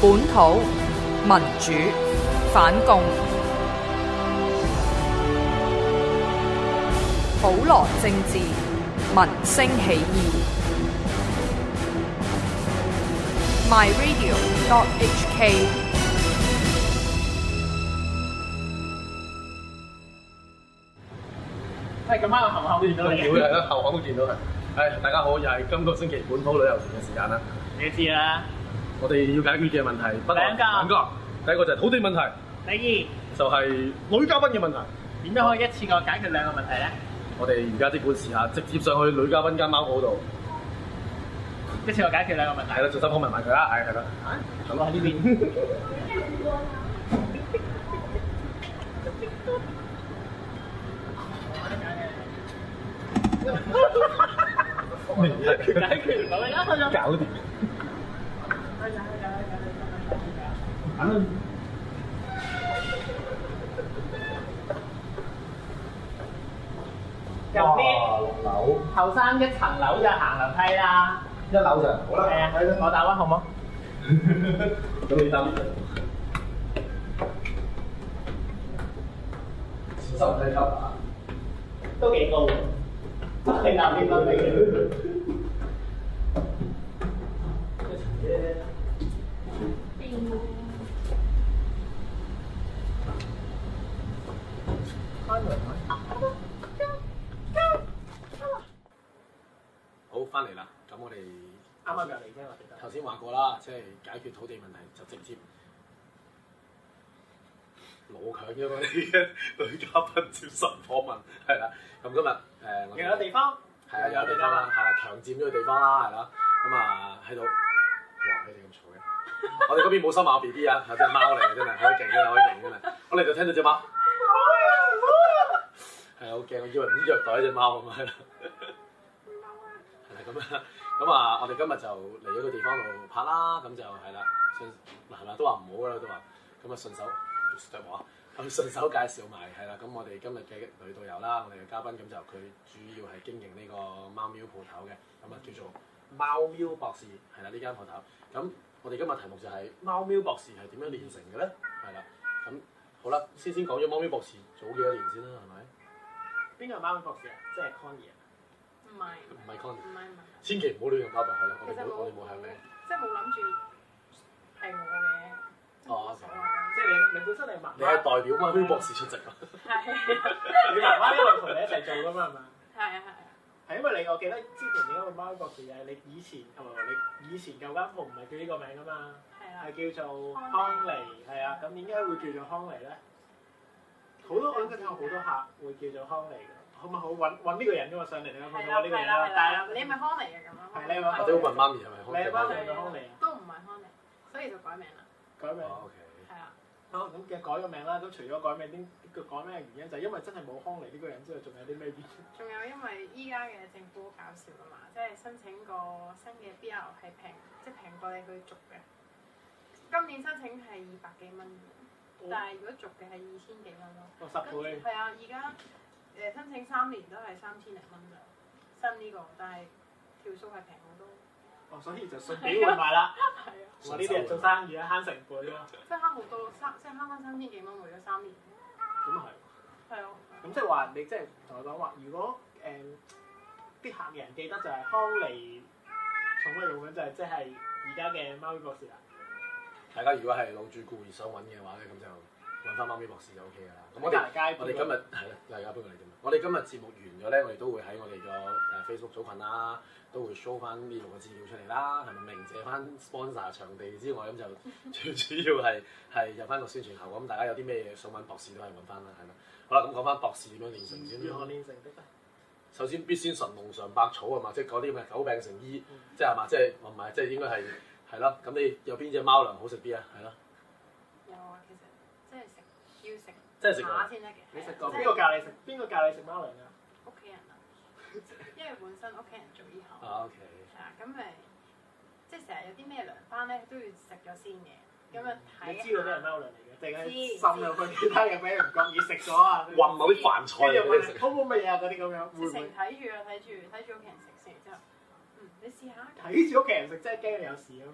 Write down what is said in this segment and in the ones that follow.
本土民主反共，普羅政治民聲起義。myradio.hk。 係咁啱，後口見到你。 係啦，後口都見到係。係大家好，又係今個星期本土旅遊團嘅時間啦。 你知啦。 我哋要解決嘅問題不外兩個，第一個就係土地問題， 第二就係女嘉賓嘅問題。 點樣可以一次過解決兩個問題咧？ 我哋而家即管試下，直接上去女嘉賓間貓鋪度， 一次過解決兩個問題。 係啦，做手訪問埋佢啦，係啦。 咁我喺呢邊。解決唔到啦， 搞掂。 入邊樓後生一層樓就行樓梯啦， 一樓就好啦。 係啊，我打彎好冇？ 咁你答十梯級啊？ 都幾高喎，你答邊個嚟嘅？ 好，翻嚟啦。咁我哋啱啱入嚟啫，我記得。 頭先話過啦，即係解決土地問題就直接攞強咗我哋嘅女嘉賓接受訪問，係啦。咁今日我哋有地方係啊，有地方啦，係啦，強佔咗個地方啦，係啦。咁啊喺度，哇！你哋咁嘈嘅，我哋嗰邊冇收埋 B B 啊，係隻貓嚟嘅真係，好勁嘅，好勁嘅。我哋就聽到隻貓，係好驚，我以為唔知虐待一隻貓咁係啦。咁啊，我哋今日就嚟咗個地方度拍啦，咁就係啦，係咪都話唔好啦，都話咁啊順手著話，咁順手介紹埋係啦，咁我哋今日嘅女導遊啦，我哋嘅嘉賓咁就佢主要係經營呢個貓喵鋪頭嘅，咁啊叫做貓喵博士，係啦呢間鋪頭。咁我哋今日題目就係貓喵博士係點樣練成嘅咧？係啦，咁好啦，先講咗貓喵博士早幾多年先啦，係咪？ 邊個係貓喵博士啊？即係 Connie 啊？ 唔係 Connie， 唔係， 千祈唔好亂用包庇，係啦，我哋冇向你。 即係冇諗住係我嘅。 哦， 即係你本身你媽媽， 你係代表貓喵博士出席啊？ 係。 你媽媽一路同你一齊做㗎嘛係嘛？ 係啊係啊。 係因為你我記得之前點解會貓喵博士嘅？你以前係咪你以前舊間鋪唔係叫呢個名㗎嘛？ 係啊。 係叫做康妮，係啊。咁點解會叫做康妮咧？好多我應該聽過好多客會叫做康妮㗎。好咪好揾呢個人㗎嘛上嚟你有冇睇過呢個人啊？但係你係咪康妮嘅咁樣？ 係你話或者會問媽咪係咪康妮？ 你係媽咪係咪康妮啊？ 都唔係康妮，所以就改名啦。 改名。 OK。 係啊。 好咁嘅改個名啦。咁除咗改名，點改咩原因？就係因為真係冇康妮呢個人之外，仲有啲咩原因？ 仲有因為依家嘅政府好搞笑㗎嘛，即係申請個新嘅 BR 係平，即係平過你去續嘅。今年申請係200幾蚊，但係如果續嘅係2000幾蚊咯。 哦，10倍。 係啊，而家。申請3年都係3000零蚊咋，新呢個，但係條數係平好多。 哦，所以就順便換埋啦。 係啊。 我呢啲人做生意啊，慳成本咯。 即係慳好多，即係慳翻3000幾蚊，為咗3年。 咁啊係。係啊。咁即係話你即係同我講話，如果啲客人記得就係康妮寵物用品，就係即係而家嘅貓咪博士啦。 大家如果係老主顧而想揾嘅話咧，咁就揾翻貓咪博士就 OK 㗎啦。咁我哋今日係啦，大家搬過嚟啫嘛。我哋今日節目完咗咧，我哋都會喺我哋個Facebook 組群啦，都會 show 翻呢度嘅資料出嚟啦，係咪明謝翻 sponsor 場地之外，咁就最主要係入翻個宣傳效果。咁大家有啲咩嘢想揾博士都係揾翻啦，係啦。好啦，咁講翻博士點樣練成先。 如何練成的？ 首先必先神農嘗百草係嘛，即係嗰啲咩久病成醫，即係係嘛，即係唔係即係應該係咯。咁你有邊隻貓糧好食啲啊？係咯。 有啊，其實即係要食。 即係食下先得嘅。 你食過邊個教你食？邊個教你食貓糧㗎？ 屋企人啊，因為本身屋企人做呢行。 啊 OK。 係啊，咁即係成日有啲咩糧翻咧，都要食咗先嘅。咁啊睇。 你知道啲係貓糧嚟嘅，定係滲入去其他嘢俾你唔覺意食咗啊？ 混某啲飯菜嚟嘅食。 好冇乜嘢啊？嗰啲咁樣。 直情睇住屋企人食完之後，你試下。 睇住屋企人食真係驚你有事啊嘛！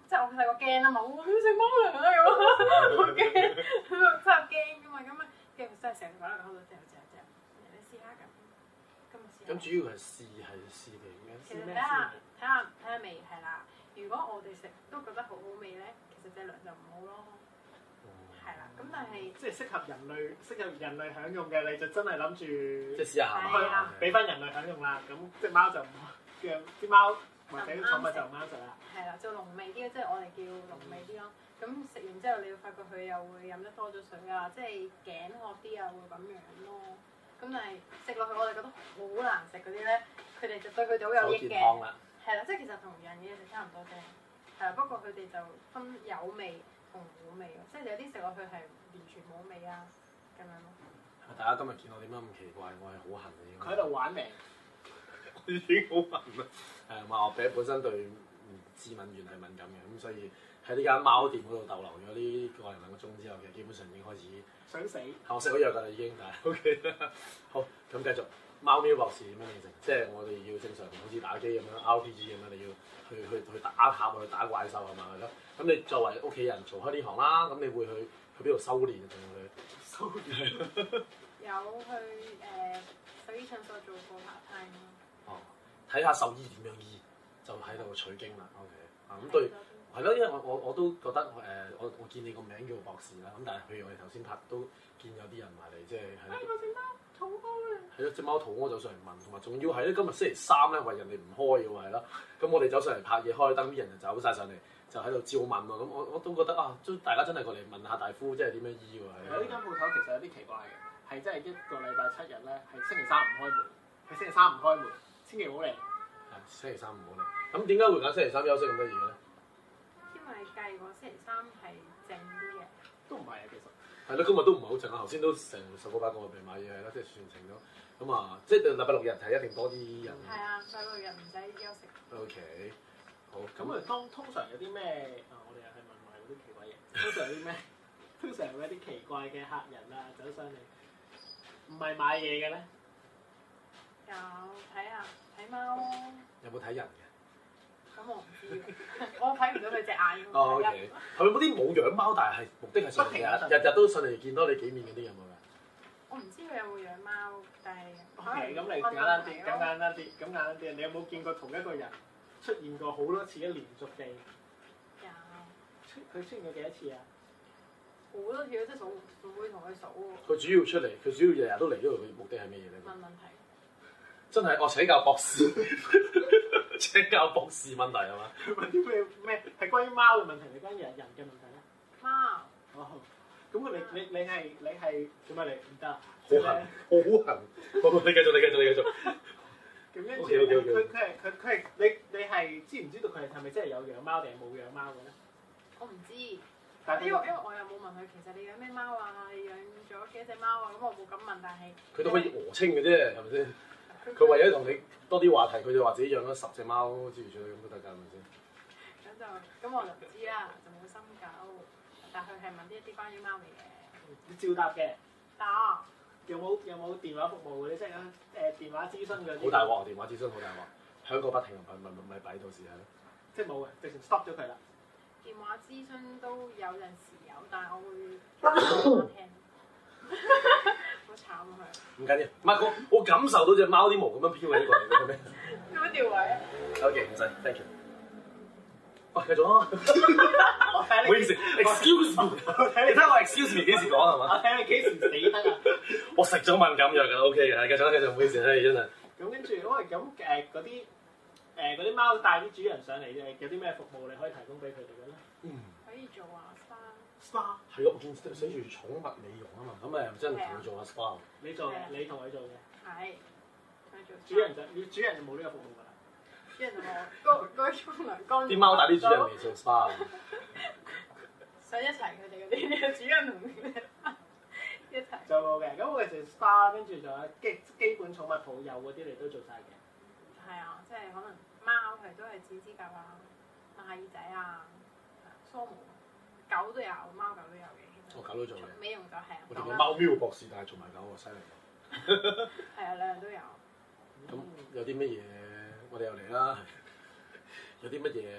即係我細個驚啊嘛，哇食貓糧啊咁，好驚，真係驚噶嘛，咁啊，跟住佢真係成日講喺度嚼，你試下咁，今日試下。 咁主要係試嚟嘅。 其實睇下味係啦。如果我哋食都覺得好好味咧，其實隻糧就唔好咯。係啦，咁但係即係適合人類享用嘅，你就真係諗住即係試下係啦俾翻人類享用啦。咁隻貓就唔嘅啲貓或者寵物就唔啱食啦。 係啦，就濃味啲，即係我哋叫濃味啲咯。咁食完之後，你會發覺佢又會飲得多咗水啊，即係頸渴啲啊，會咁樣咯。咁但係食落去，我哋覺得好難食嗰啲咧，佢哋就對佢哋好有益嘅。係啦，即係其實同人嘅嘢食差唔多啫。係啦，不過佢哋就分有味同冇味咯，即係有啲食落去係完全冇味啊咁樣咯。 大家今日見我點解咁奇怪？我係好痕嘅。 佢喺度玩命， 已經好痕啦。話我本身對致敏源係敏感嘅，咁所以喺呢間貓店嗰度逗留咗呢個零兩個鐘之後，其實基本上已經開始想死。 我食咗藥㗎啦已經，但係 OK 啦。好，咁繼續。貓喵博士點樣形成？即係我哋要正常好似打機咁樣 RPG 咁樣，你要去打塔去打怪獸係嘛係咯？咁你作為屋企人做開呢行啦，咁你會去邊度修練定去修練？ 有去獸醫診所做過 part time 咯。 哦，睇下獸醫點樣醫，就喺度取經啦。OK，咁對係咯，因為我都覺得我見你個名叫博士啦，咁但係譬如我哋頭先拍都見有啲人埋嚟，即係係咯。 肚屙啊！ 係咯，隻貓肚屙走上嚟問，同埋仲要係咧今日星期三咧，為人哋唔開嘅喎，係咯。咁我哋走上嚟拍嘢開燈，啲人就走晒上嚟，就喺度照問喎。咁我都覺得啊，大家真係過嚟問下大夫，即係點樣醫喎。 有呢間鋪頭其實有啲奇怪嘅，係真係一個禮拜7日咧，係星期三唔開門，係星期三唔開門，千祈唔好嚟。 係星期三唔好嚟。咁點解會揀星期三休息咁得意嘅咧？ 因為計過星期三係靜啲嘅。 都唔係啊，其實。 係咯，今日都唔係好靜啊！頭先都成10個8個入嚟買嘢係啦，即係算靜咗。咁啊，即係禮拜6日係一定多啲人。 係啊，禮拜6日唔使休息。 OK，好。 咁啊，通常有啲咩啊？我哋又係問埋嗰啲奇怪嘢。通常有啲咩？通常有啲奇怪嘅客人啊，走上嚟，唔係買嘢嘅咧。 有睇貓咯。 有冇睇人嘅？ 咁我唔知，我睇唔到佢隻眼。 哦 OK，係咪嗰啲冇養貓，但係目的係上嚟日日都上嚟見多你幾面嗰啲有冇㗎？ 我唔知佢有冇養貓，但係 OK，咁你簡單啲，咁簡單啲，你有冇見過同一個人出現過好多次嘅連續地？ 有。 佢出現過幾多次啊？ 好多次，即係數唔會同佢數喎。 佢主要出嚟，佢主要日日都嚟呢度，佢目的係咩嘢咧？ 問問題。 真係我請教博士，請教博士問題係嘛？ 問啲咩係關於貓嘅問題定關於人嘅問題咧？ 貓。 哦，咁你係做乜嚟？唔得啊！ 好痕，好痕。好，你繼續。 咁跟住佢係你係知唔知道佢係咪真係有養貓定係冇養貓嘅咧？ 我唔知。 但係因為我又冇問佢，其實你養咩貓啊？你養咗幾多隻貓啊？咁我冇咁問，但係佢都可以訛稱嘅啫，係咪先？佢為咗同你多啲話題，佢就話自己養咗10隻貓之類咁都得㗎，係咪先？ 咁我就唔知啦，就冇深究。但佢係問一啲關於貓嘅嘢。 你照答嘅。 答。 有冇電話服務嗰啲即係電話諮詢嗰啲？ 好大鑊，電話諮詢好大鑊，響個不停咪弊到時係咯。 即係冇嘅，直情 stop 咗佢啦。 電話諮詢都有陣時有，但係我會講聽。好慘啊佢！ 唔緊要，唔係我感受到隻貓啲毛咁樣飄喺呢個嚟嘅咩？ 有冇調位啊 ？OK，唔使 ，thank you。喂，繼續啊！ 我睇你。 唔好意思 ，excuse me。你睇我 excuse me 幾時講係嘛？ 我睇你幾時死得啊！ 我食咗敏感藥㗎 ，OK 嘅，繼續，唔好意思，真係。 咁跟住，嗰啲貓帶啲主人上嚟嘅，有啲咩服務你可以提供俾佢哋嘅咧？ 可以做下 SPA。 係咯，我見寫住寵物美容啊嘛，咁誒真係同佢做下 SPA。 你做嘅，你同佢做嘅。 係。佢做。 主人就冇呢個服務㗎啦。 主人就冇嗰個沖涼乾。 啲貓帶啲主人嚟做 SPA。 想一齊佢哋嗰啲主人同佢一齊。 就冇嘅，咁我哋做 SPA，跟住仲有基本寵物抱幼嗰啲，你都做晒嘅。 係啊，即係可能貓係都係剪指甲啊、抹下耳仔啊、梳毛，狗都有，貓狗都有嘅。其實狗都做嘅。 美容就係啊。 我哋個貓喵博士，但係做埋狗喎，犀利。 係啊，兩樣都有。 咁有啲乜嘢？我哋又嚟啦。有啲乜嘢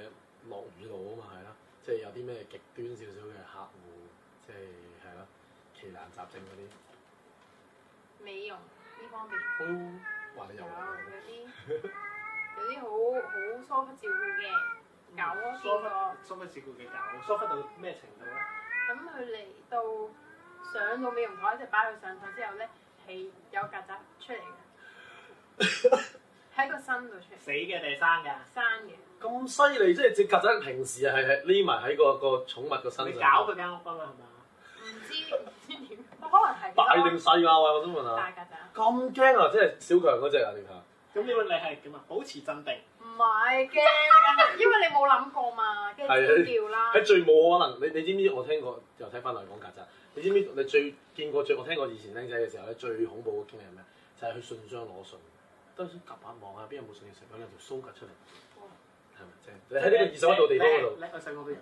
落雨路啊嘛，係啦，即係有啲咩極端少少嘅客戶，即係咯，奇難雜症嗰啲。 美容呢方面話你有有啲好疏忽照顧嘅狗咯， 疏忽照顧嘅狗，疏忽到咩程度咧？ 咁佢嚟到上到美容台，即係擺佢上台之後咧，係有曱甴出嚟嘅，喺個身度出嚟。 死嘅定係生㗎？ 生嘅。 咁犀利，即係隻曱甴平時係匿埋喺個寵物個身上。 你搞佢間屋㗎嘛係嘛？ 唔知點，可能係大定細㗎？我想問下。 大曱甴。 咁驚啊！即係小強嗰隻啊，定係？ 咁你係點啊？保持鎮定。 唔係驚，因為你冇諗過嘛，跟住尖叫啦。 喺最冇可能，你知唔知？我聽過又睇翻嚟講曱甴。你知唔知？你我聽過以前僆仔嘅時候咧，最恐怖嘅經歷係咩？就係去信箱攞信，都想夾下望下邊有冇信要食，揾兩條鬚趌出嚟。係咪啫？你喺呢個21度地方嗰度， 我細個都有。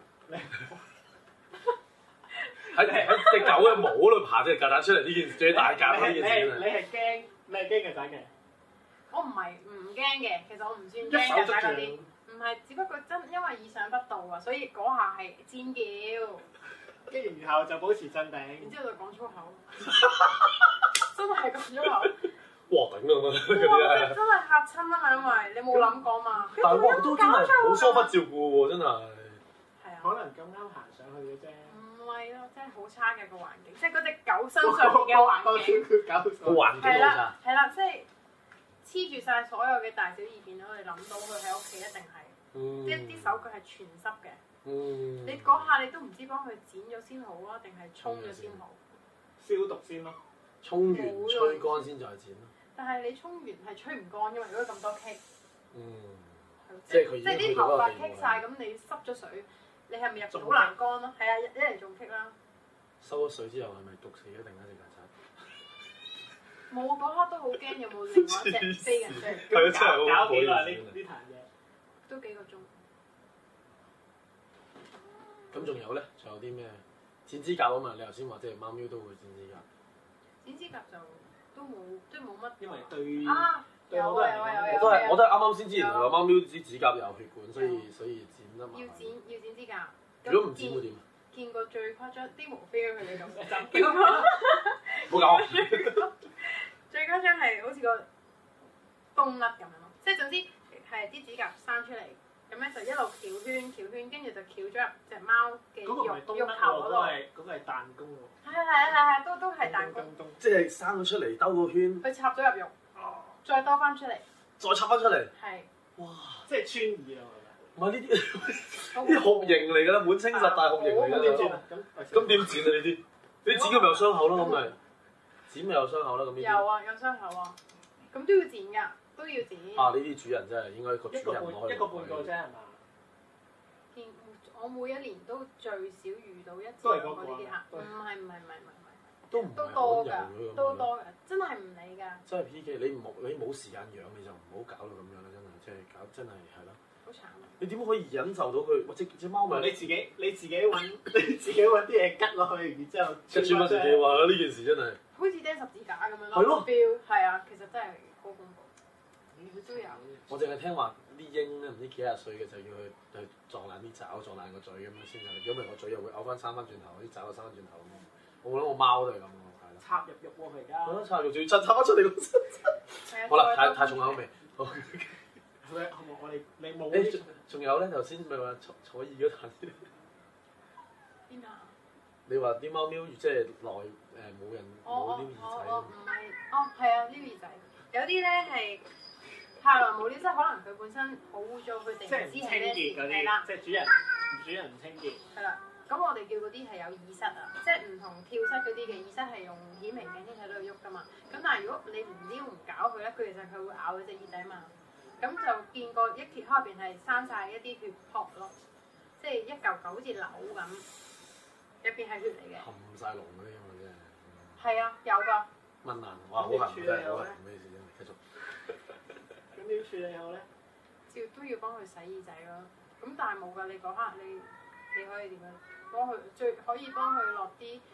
喺隻狗嘅毛嗰度爬隻曱甴出嚟，呢件最大曱甴呢件事你係驚曱甴嘅？ 我唔驚嘅，其實我唔算驚曱甴嗰啲，唔係，只不過因為意想不到啊，所以嗰下係尖叫， 跟住然後就保持鎮定， 然之後就講粗口，真係講粗口。 哇頂啊嘛！嗰啲係真係嚇親啊嘛，因為你冇諗過嘛。 但係哇，都真係好疏忽照顧喎，真係。 係啊。 可能咁啱行上去嘅啫。 唔係咯，真係好差嘅個環境，即係嗰隻狗身上面嘅環境。 個環境好差。 係啦，即係黐住晒所有嘅大小二便，我哋諗到佢喺屋企一定係，即係啲手腳係全濕嘅。你嗰下你都唔知幫佢剪咗先好啊，定係沖咗先好？ 消毒先咯。 沖完吹乾先再剪咯。 但係你沖完係吹唔乾，因為如果咁多棘。 即係佢即係啲頭髮棘晒，咁你濕咗水，你係咪入邊好難乾咯？係啊，一嚟仲棘啦。 收咗水之後係咪毒死咗另一隻曱甴？ 冇，嗰刻都好驚，有冇另外一隻飛緊出嚟？ 係啊，真係好搞幾耐呢壇嘢？ 都幾個鐘。 咁仲有咧？仲有啲咩？剪指甲啊嘛！你頭先話即係貓喵都會剪指甲。 剪指甲就都冇，即係冇乜。 因為對有好多人我都係啱啱先知，原來貓喵啲指甲有血管，所以剪得麻煩。 要剪指甲。 如果唔剪會點？ 見過最誇張啲毛飛咗佢哋咁， 冇搞。 最誇張係好似個冬甩咁樣咯，即係總之係啲指甲生出嚟，咁咧就一路翹圈，跟住就翹咗入隻貓嘅肉頭嗰度。 嗰個係彈弓喎。 係，都係彈弓。 即係生咗出嚟兜個圈。 佢插咗入肉，再兜翻出嚟。 再插翻出嚟。 係。 哇！ 即係穿耳咯， 唔係呢啲酷刑嚟㗎啦，滿清十大酷刑嚟㗎。 點剪啊？ 咁點剪啊？呢啲你剪佢咪有傷口咯？咁咪剪咪有傷口啦？咁呢啲有啊，有傷口啊，咁都要剪㗎，都要剪。 啊！呢啲主人真係應該個主人攞一個半個啫係嘛？ 我每一年都最少遇到一次都係嗰呢啲客，唔係， 都唔都多㗎，都多㗎，真係唔理㗎。 真係 P.K. 你冇時間養你就唔好搞到咁樣啦，真係即係搞真係係咯。 好慘啊！ 你點可以忍受到佢？隻貓咪你自己揾啲嘢吉落去，然之後吉住乜自己話啦？呢件事真係好似釘十字架咁樣咯。 係咯標係啊，其實真係好恐怖。佢都有。 我淨係聽話啲鷹咧，唔知幾廿歲嘅就要去撞爛啲爪，撞爛個嘴咁樣先得。如果唔係個嘴又會嘔翻生翻轉頭，啲爪又生翻轉頭咁。我諗我貓都係咁咯，係咯。 插入肉喎佢而家。 係咯，插入肉仲要插翻出嚟咁。好啦，太重口味。好。 我哋你冇。 仲有咧，頭先咪話坐椅嗰壇。 邊啊？ 你話啲貓喵即係耐冇人冇撩耳仔。 唔係，係啊，撩耳仔。有啲咧係太耐冇撩，即係可能佢本身好污糟，佢哋唔知係咩事。係啦， 即係主人唔清潔。 係啦，咁我哋叫嗰啲係有耳塞啊，即係唔同跳蚤嗰啲嘅耳塞係用顯微鏡先睇到佢喐噶嘛。咁但係如果你唔撩唔搞佢咧，佢其實佢會咬你隻耳仔嘛。咁就見過一揭開入邊係生晒一啲血泡咯，即係一嚿嚿好似瘤咁，入邊係血嚟嘅。 冚晒籠嗰啲咁嘅真係。 係啊，有㗎。 蚊爛，哇！好痕真係好痕，咩事真係繼續。 咁點處理好咧？ 都要幫佢洗耳仔咯。咁但係冇㗎，你嗰刻你可以點樣幫佢？最可以幫佢落啲止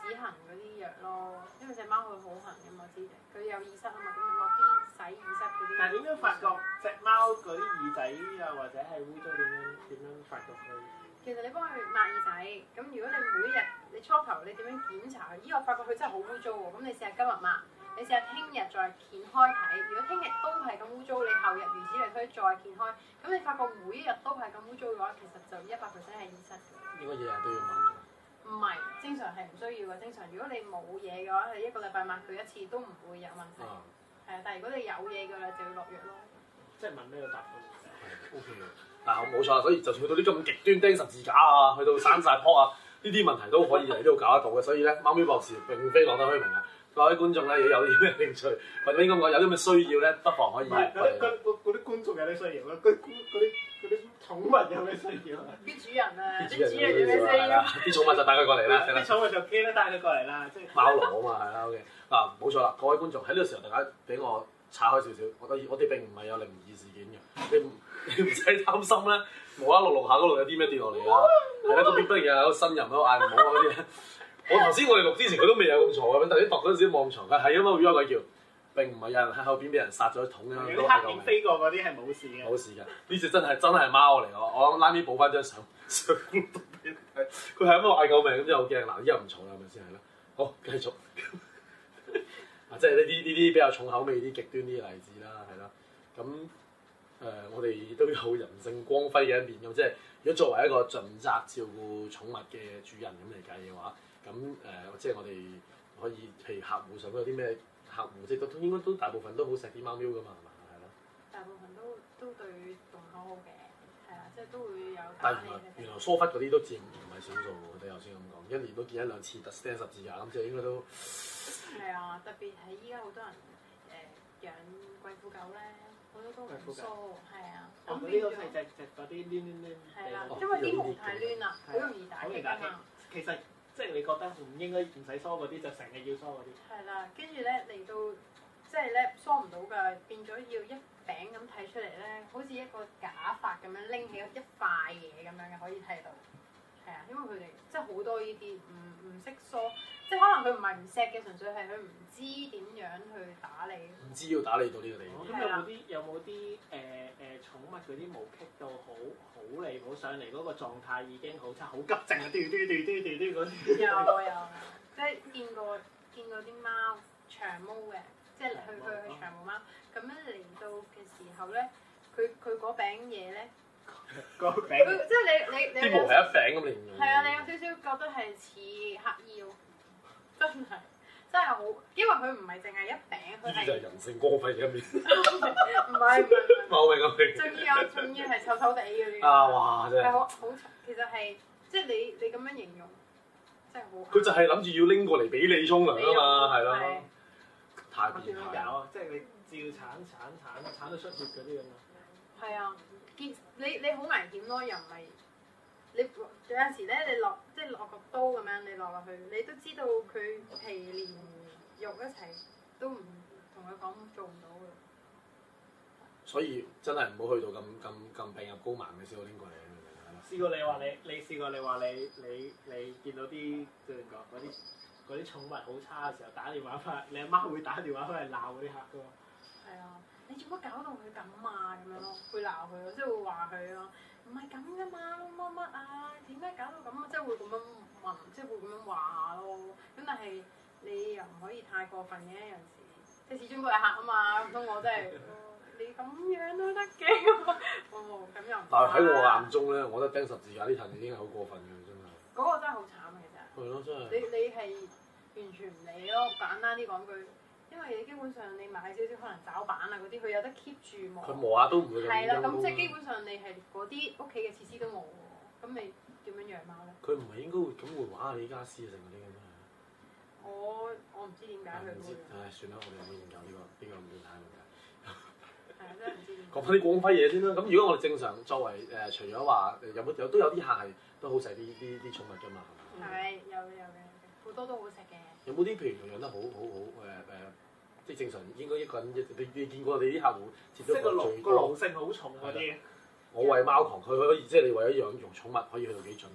止痕嗰啲藥咯，因為隻貓佢好痕嘅嘛，知佢有耳塞啊嘛，咁落啲洗耳塞嗰啲。 但係點樣發覺隻貓嗰啲耳仔啊，或者係污糟點樣發覺佢？ 其實你幫佢抹耳仔，咁如果你每一日你初頭你點樣檢查佢？我發覺佢真係好污糟喎，咁你試下今日抹，你試下聽日再掀開睇。如果聽日都係咁污糟，你後日如此類推再掀開，咁你發覺每一日都係咁污糟嘅話，其實就100%係耳塞嘅。 應該日日都要抹。 唔係，正常係唔需要嘅。正常如果你冇嘢嘅話，你一個禮拜抹佢一次都唔會有問題。係啊，但係如果你有嘢嘅啦，就要落藥咯。即係問咩都答到。 O K 嘅，嗱冇錯，所以就算去到啲咁極端釘十字架啊，去到生晒泡啊，呢啲問題都可以嚟呢度搞得到嘅。所以咧，貓咪博士並非浪得虛名啊！各位觀眾咧，如果有啲咩興趣，或者應該講有啲咩需要咧，不妨可以。 嗰啲觀眾有啲需要啦，嗰啲寵物有咩需要啊？ 啲主人啊，啲啲主人有咩需要？ 啲寵物就帶佢過嚟啦。 啲寵物就記得帶佢過嚟啦，即係貓奴啊嘛，係啦 OK。嗱冇錯啦，各位觀眾喺呢個時候，大家俾我岔開少少，我哋並唔係有靈異事件嘅，你唔使擔心啦。無啦啦錄下嗰度有啲咩跌落嚟啦，係啦，嗰邊不如有新人喺度嗌唔好嗰啲。我頭先我哋錄之前佢都未有咁嘈嘅，但係啲度嗰陣時冇咁嘈嘅，係啊嘛，語話鬼叫。並唔係有人喺後邊俾人殺咗一桶咁樣， 有啲黑影飛過嗰啲係冇事嘅。 冇事嘅，呢隻真係貓嚟我諗拉尾補翻張相佢係咁嗌救命咁，真係好驚。嗱，依家唔嘈啦，係咪先係啦？好，繼續。即係呢啲比較重口味啲極端啲嘅例子啦，係啦。咁我哋都有人性光輝嘅一面咁，即係如果作為一個盡責照顧寵物嘅主人咁嚟計嘅話，咁即係我哋可以譬如客戶上有啲咩？客戶即係都應該都大部分都好錫啲貓喵噶嘛，係嘛？係咯。 大部分都對動物好嘅，係啊，即係都會有。 但係原來疏忽嗰啲都佔唔係少數喎，我哋頭先咁講，一年都見1-2次釘十字架咁，即係應該都。係啊，特別係依家好多人養貴婦狗咧，好多都唔疏，係啊。 咁呢個係隻嗰啲攣。 係啦，因為啲毛太攣啦，好容易打擊啊嘛。 其實。即係你覺得唔應該唔使梳嗰啲，就成日要梳嗰啲。係啦，跟住咧嚟到，即係咧梳唔到㗎，變咗要一餅咁睇出嚟咧，好似一個假髮咁樣拎起一塊嘢咁樣嘅，可以睇到。係啊，因為佢哋即係好多呢啲唔識梳，即係可能佢唔係唔錫嘅，純粹係佢唔知點樣去打理。 唔知要打理到呢個地方。 咁有冇啲寵物嗰啲毛棘到好離譜上嚟嗰個狀態已經好差，好急症啊！嘟嗰啲。 有，即係見過啲貓長毛嘅，即係佢長毛貓，咁樣嚟到嘅時候咧，佢嗰餅嘢咧， 個餅， 即係你啲毛係一餅咁嚟形容。 係啊，你有少少覺得係似黑腰，真係好，因為佢唔係淨係一餅，佢係。呢啲就係人性光輝嘅一面。 唔係。 我明。 仲要係臭臭地嗰啲。 啊哇！真係。 係好，其實係即係你咁樣形容，真係好。 佢就係諗住要拎過嚟俾你沖涼啊嘛，係咯。太變態。 搞啊！即係你照鏟到出血嗰啲咁啊。 係啊，你好危險咯，又唔係你有陣時咧，你落個刀咁樣，你落去，你都知道佢皮連肉一齊都唔同佢講做唔到嘅。所以真係唔好去到咁病入膏肓嘅先好拎過嚟。 試過你試過你見到啲即係講嗰啲寵物好差嘅時候打電話翻，你阿媽會打電話翻嚟鬧嗰啲客噶嘛？ 係啊，你做乜搞到佢咁啊？咁樣咯，會鬧佢咯，即係會話佢咯，唔係咁噶嘛，乜啊？點解搞到咁啊？即係會咁樣問，即係會咁樣話咯。咁但係你又唔可以太過分嘅，有陣時即係始終都係客啊嘛，唔通我真係。你咁樣都得嘅，哦咁又唔。但係喺我眼中咧，我覺得釘十字架呢層已經係好過分嘅，真係。 嗰個真係好慘嘅，其實。係咯，真係。 你係完全唔理咯，簡單啲講句，因為你基本上你買少少可能爪板啊嗰啲，佢有得 keep 住磨。 佢磨下都唔會咁。 係啦，咁即係基本上你係嗰啲屋企嘅設施都冇喎，咁你點樣養貓咧？ 佢唔係應該會咁會玩下你家私啊，成嗰啲咁啊？ 我唔知點解佢會。 唉，算啦，我哋唔好研究呢個咁變態問題。 真係唔知。講翻啲光輝嘢先啦。咁如果我哋正常作為除咗話都有啲客係都好錫啲寵物㗎嘛，係嘛？ 係有嘅，好多都好錫嘅。 有冇啲譬如養得好即係正常應該一個人你見過我哋啲客戶接觸過最多個奴性好重嗰啲。 我為貓狂，佢可以即係你為咗養寵物可以去到幾盡咧？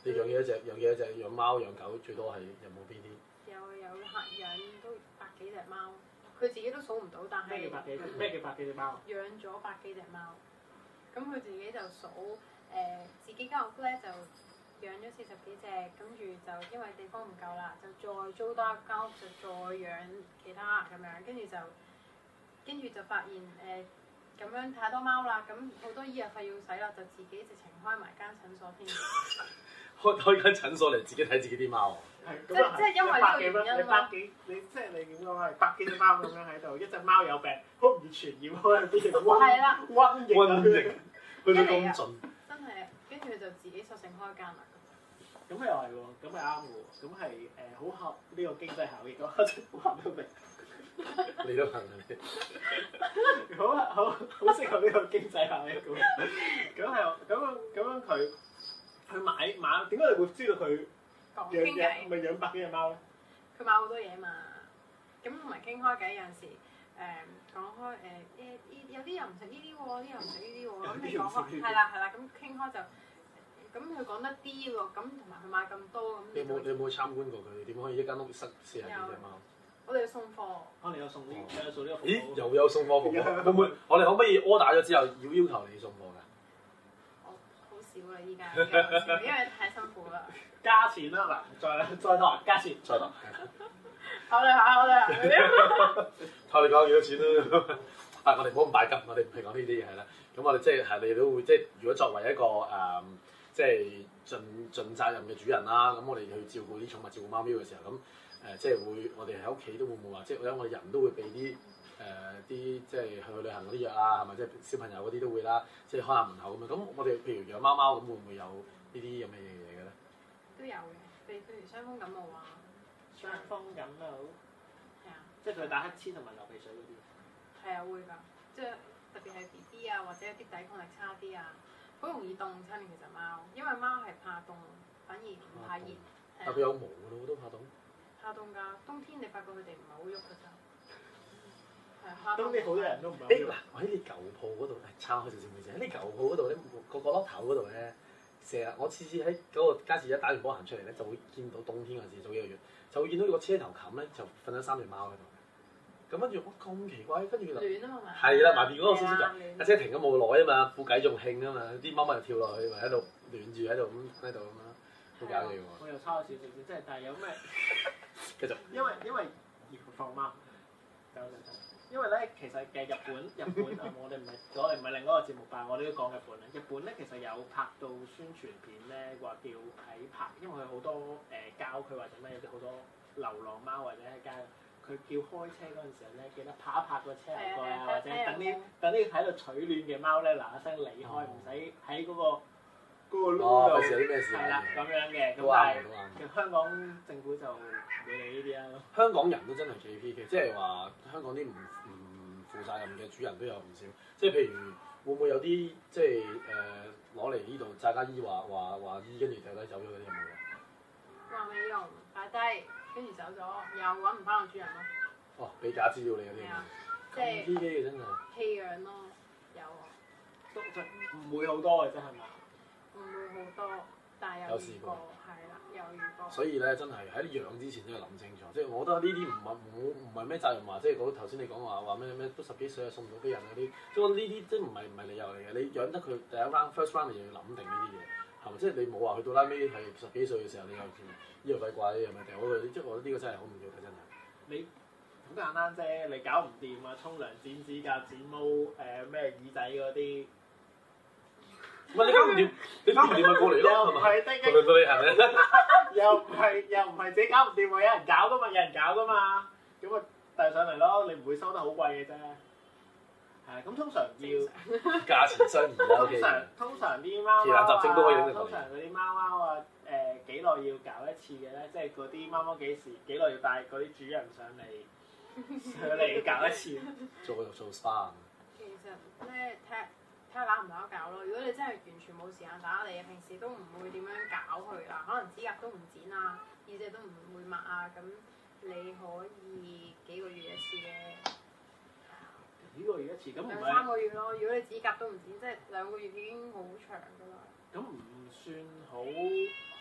你養幾多隻？養幾多隻？養貓養狗最多係有冇邊啲？ 有客人都百幾隻貓，佢自己都數唔到，但係咩叫百幾隻貓？ 養咗百幾隻貓，咁佢自己就數自己間屋咧就養咗40幾隻，跟住就因為地方唔夠啦，就再租多一間屋就再養其他咁樣，跟住就發現咁樣太多貓啦，咁好多醫藥費要使啦，就自己直情開埋間診所添。 開間診所嚟自己睇自己啲貓。 係即係因為呢個原因咯。 你即係你點講係百幾隻貓咁樣喺度，一隻貓有病，好唔易傳染，可能變成係啦瘟疫去到咁盡。 真係，跟住就自己索性開間啦。 咁又係喎，咁係啱喎，咁係好合呢個經濟效益咯，好合都明。 你都行啊你。 好適合呢個經濟效益咁。咁樣佢買點解你會知道佢傾偈咪養百幾隻貓咧？ 佢買好多嘢嘛，咁同埋傾開偈有陣時講開有啲人唔食呢啲喎，啲人唔食呢啲喎，咁你講開係啦，咁傾開就咁佢講得啲喎，咁同埋佢買咁多咁。 你有冇參觀過佢？點可以一間屋塞40幾隻貓？ 我哋要送貨。 我哋有送呢個服務。 咦？又有送貨服務？會唔會？我哋可唔可以 order 咗之後要求你送貨㗎？ 好少啦，依家好少，因為太辛苦啦。 加錢啦嗱，再多加錢。 再多。 考慮下。 睇你講幾多錢啦？我哋唔好咁拜金，我哋唔係講呢啲嘢係啦。咁我哋即係你都會即係，如果作為一個即係盡責任嘅主人啦，咁我哋去照顧啲寵物、照顧貓喵嘅時候，咁即係會我哋喺屋企都會唔會話，即係我哋人都會俾啲即係去旅行嗰啲藥啊，係咪？即係小朋友嗰啲都會啦，即係開下門口咁樣。咁我哋譬如養貓貓咁，會唔會有呢啲咁嘅嘢嘅咧？都有嘅，譬如傷風感冒啊。 傷風感冒。 係啊。 即係佢打乞嗤同埋流鼻水嗰啲。 係啊，會㗎，即係特別係 BB 啊，或者有啲抵抗力差啲啊，好容易凍親其實貓，因為貓係怕凍，反而唔怕熱。 但佢有毛㗎咯，都怕凍。 怕凍㗎，冬天你發覺佢哋唔係好喐㗎咋。係怕凍。 冬天好多人都唔係。 嗱，我喺你舊鋪嗰度，撐開少少嘅啫。喺你舊鋪嗰度咧，個角落頭嗰度咧，成日我次次喺嗰個街市一打完波行出嚟咧，就會見到冬天嗰陣時早幾個月，就會見到個車頭冚咧就瞓咗3隻貓喺度。咁跟住我咁奇怪，跟住暖啊嘛， 係啦，埋邊嗰個少少就架車停咗冇耐啊嘛，副計仲興啊嘛，啲貓咪就跳落去，咪喺度暖住喺度咁喺度咁啦，好搞笑喎！ 我又差咗少少先，即係但係有咩？ 繼續。 因為要放貓，因為咧其實嘅日本我哋唔係另一個節目，但係我哋都講日本啦。日本咧其實有拍到宣傳片咧，話叫喺拍，因為佢好多郊區或者咩有啲好多流浪貓或者喺街。佢叫開車嗰陣時候咧，記得拍一拍個車頭蓋啊，或者等啲喺度取暖嘅貓咧，嗱一聲離開，唔使喺嗰個窿度。 費事有啲咩事？ 係啦，咁樣嘅。咁但係香港政府就唔會理呢啲啦。香港人都真係幾 P 嘅，即係話香港啲唔負責任嘅主人都有唔少。即係譬如會唔會有啲即係攞嚟呢度詐假醫話醫，跟住掉低走咗嗰啲有冇嘅？ 話美容擺低。跟住走咗，又揾唔翻個主人咯。 哦，俾假資料你嗰啲。 即係呢啲嘅真係。 棄養咯，有啊。 都唔會好多嘅啫，係嘛？ 唔會好多，但係有試過，係啦，有遇過。 所以咧，真係喺你養之前都要諗清楚。即係我覺得呢啲唔係咩責任話，即係頭先你講話咩都10幾歲啊送唔到俾人嗰啲，即係我呢啲即係唔係理由嚟嘅。你養得佢第一 round first round 你就要諗定呢啲嘢。係咪？即係你冇話去到拉尾係10幾歲嘅時候，你又醫藥費貴，係咪掉嗰啲？即係我覺得呢個真係好唔要嘅，真係。你好簡單啫，你搞唔掂啊！沖涼、剪指甲、剪毛，咩耳仔嗰啲，唔係你搞唔掂，你搞唔掂咪過嚟咯，係咪？輪到你係咪？又唔係自己搞唔掂喎，有人搞噶嘛，咁啊帶上嚟咯，你唔會收得好貴嘅啫。係咁通常要價錢相宜啦。通常啲貓貓啊，通常嗰啲貓貓啊，幾耐要搞一次嘅咧？即係嗰啲貓貓幾耐要帶嗰啲主人上嚟搞一次？做 SPA。 其實咧，睇下攬唔攬得搞咯。如果你真係完全冇時間打理，平時都唔會點樣搞佢啦，可能指甲都唔剪啊，耳仔都唔會抹啊，咁你可以幾個月一次嘅。 幾個月一次咁唔係 2、3個月咯。如果你指甲都唔剪，即係2個月已經好長㗎啦。 咁唔算好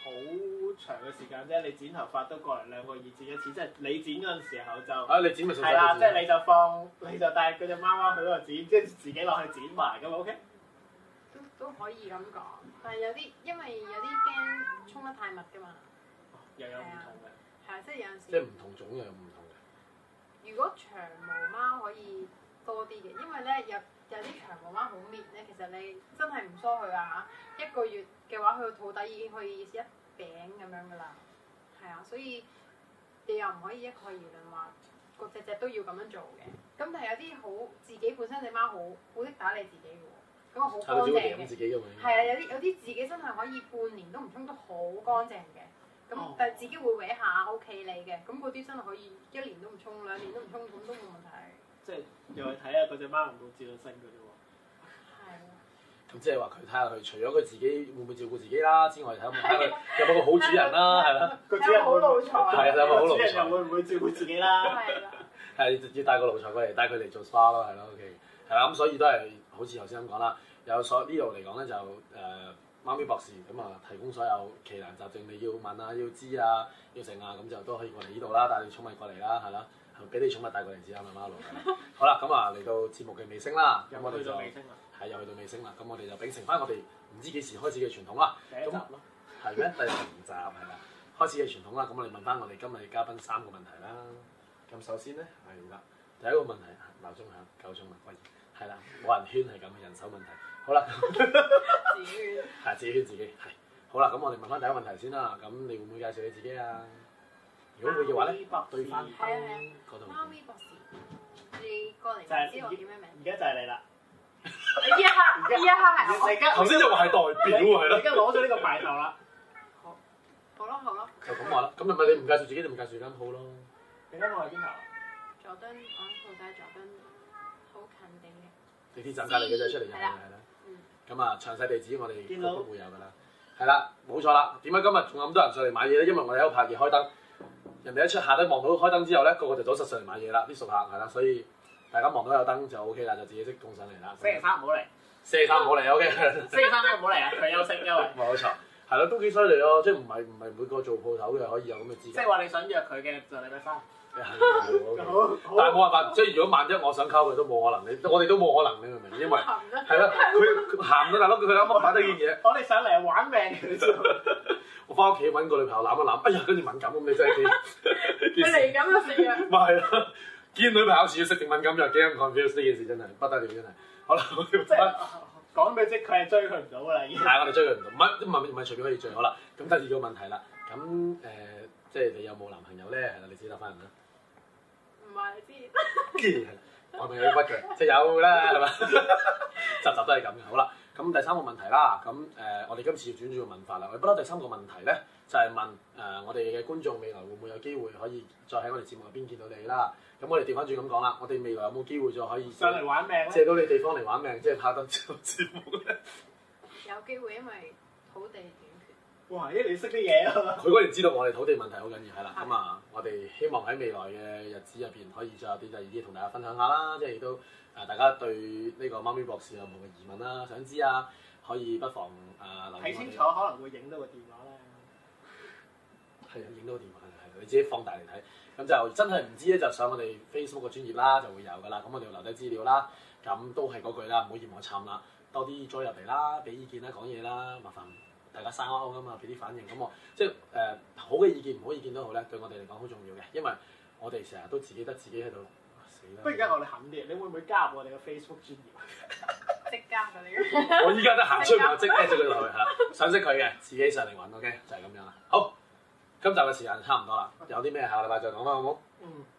好長嘅時間啫，你剪頭髮都過嚟2個月剪一次，即係你剪嗰陣時候就啊，你剪咪順手係啦，即剪係你就帶嗰隻貓貓去嗰度剪，即係自己落去剪埋咁 OK。 都可以咁講，但係有啲因為有啲驚沖得太密㗎嘛。 又有唔同嘅。 係啊，即係有陣時。 即係唔同種又有唔同嘅。 如果長毛貓可以多啲嘅，因為咧有啲長毛貓好滅咧，其實你真係唔梳佢啊，1個月嘅話，佢個肚底已經可以一餅咁樣㗎啦。係啊，所以你又唔可以一概而論話個隻都要咁樣做嘅。咁但係有啲好自己本身隻貓好識打理自己嘅喎，咁啊好乾淨嘅。 自己㗎嘛。 係啊，有啲自己真係可以半年都唔沖得好乾淨嘅。咁但係自己會搲下 OK 你嘅，咁嗰啲真係可以1年都唔沖，2年都唔沖，咁都冇問題。 即係又去睇下嗰隻貓有冇自律性嘅啫喎。 係。 咁即係話佢睇下佢除咗佢自己會唔會照顧自己啦之外，睇下佢有冇個好主人啦，係啦。 個主人好奴才。 係啊，有冇好奴主人又才？ 會唔會照顧自己啦？ 係啦。 係要帶個奴才過嚟，帶佢嚟做 SPA 咯，係咯 OK。係啦，咁所以都係好似頭先咁講啦，有呢度嚟講咧就貓咪博士咁啊，提供所有奇難雜症你要問啊、要知啊、要成啊，咁就都可以過嚟呢度啦，帶你寵物過嚟啦，係啦，俾你寵物帶過嚟試下咪貓奴。好啦，咁啊嚟到節目嘅尾聲啦，咁我哋就係又去到尾聲啦，咁我哋就秉承翻我哋唔知幾時開始嘅傳統啦。 第一集咯。 係咩？第0集係啦，開始嘅傳統啦。咁我哋問翻我哋今日嘅嘉賓3個問題啦。咁首先咧係啦，第一個問題鬧鐘響，夠鐘啦，歸係啦，冇人圈係咁嘅人手問題。好啦， 自己圈。 係自己圈自己係。好啦，咁我哋問翻第一個問題先啦。咁你會唔會介紹你自己啊？如果會嘅話咧，對翻嗰度。 貓咪博士，你過嚟就係知我叫咩名？ 而家就係你啦。 呢一刻係我。 你而家頭先就話係代表喎，係咯。 你而家攞咗呢個牌頭啦。 好咯。 就咁話啦。咁咪你唔介紹自己，你咪介紹間鋪咯。 你間鋪喺邊頭啊？ 佐敦，我鋪仔佐敦，好近地嘅。 地鐵站隔離嘅就出嚟入嘅係啦。咁啊，詳細地址我哋都會有㗎啦。係啦，冇錯啦。點解今日仲有咁多人上嚟買嘢咧？因為我哋喺度拍嘢開燈，人哋一出下低望到開燈之後咧，個個就早實上嚟買嘢啦。啲熟客係啦，所以大家望到有燈就 OK 啦，就自己識供上嚟啦。 星期3唔好嚟。 星期3唔好嚟 OK。 星期3咧唔好嚟啊！佢休息因為。冇錯。 係咯，都幾犀利咯！即係唔係每個做鋪頭嘅可以有咁嘅資格。 即係話你想約佢嘅就禮拜3。 但係冇辦法，即係如果萬一我想溝佢都冇可能，我哋都冇可能，你明唔明？因為係啦，佢鹹咗大佬，佢啱啱擺低件嘢。 我哋上嚟玩命，你知道。 我翻屋企揾個女朋友攬一攬，哎呀，跟住敏感咁，你真係幾？ 佢嚟緊就食藥。 咪係咯，見女朋友時要食定敏感藥，幾咁 confuse 呢件事真係不得了，真係。好啦， 即係講俾即佢係追佢唔到㗎啦，已經。 係我哋追佢唔到，唔係隨便可以追。好啦，咁第二個問題啦，咁即係你有冇男朋友咧？係啦，你自己答翻人啦。 唔係你知。 我咪有啲屈嘅，即係有啦，係嘛？集集都係咁嘅。好啦，咁第3個問題啦，咁我哋今次要轉個問法啦。我哋不嬲第3個問題咧，就係問我哋嘅觀眾未來會唔會有機會可以再喺我哋節目入邊見到你啦？咁我哋調翻轉咁講啦，我哋未來有冇機會再可以上嚟玩命咧？ 借到你地方嚟玩命，即係拍檔做節目咧？ 有機會，因為土地短缺。 哇！咦，你識啲嘢啊！ 佢果然知道我哋土地問題好緊要，係啦。咁啊，我哋希望喺未來嘅日子入邊可以再有啲第二啲同大家分享下啦。即係亦都大家對呢個貓咪博士有冇嘅疑問啦，想知啊，可以不妨留意我哋。 睇清楚可能會影到個電話咧。 係啊，影到個電話係，你自己放大嚟睇。咁就真係唔知咧，就上我哋 Facebook 個專頁啦，就會有噶啦。咁我哋留低資料啦。咁都係嗰句啦，唔好嫌我慘啦，多啲 join 入嚟啦，俾意見啦，講嘢啦，麻煩。大家生勾勾㗎嘛，俾啲反應咁我即係好嘅意見唔好意見都好咧，對我哋嚟講好重要嘅，因為我哋成日都自己喺度死啦。 不如而家我哋狠啲，你會唔會加入我哋嘅 Facebook 專頁？ 即加㗎你。 我依家都行出嚟，我即 at 咗佢落去係啦，想識佢嘅自己上嚟揾 OK，就係咁樣啦。好，今集嘅時間差唔多啦，有啲咩下個禮拜再講啦，好唔好？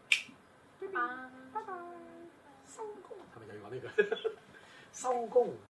拜拜。 收工係咪又要講呢句？收工。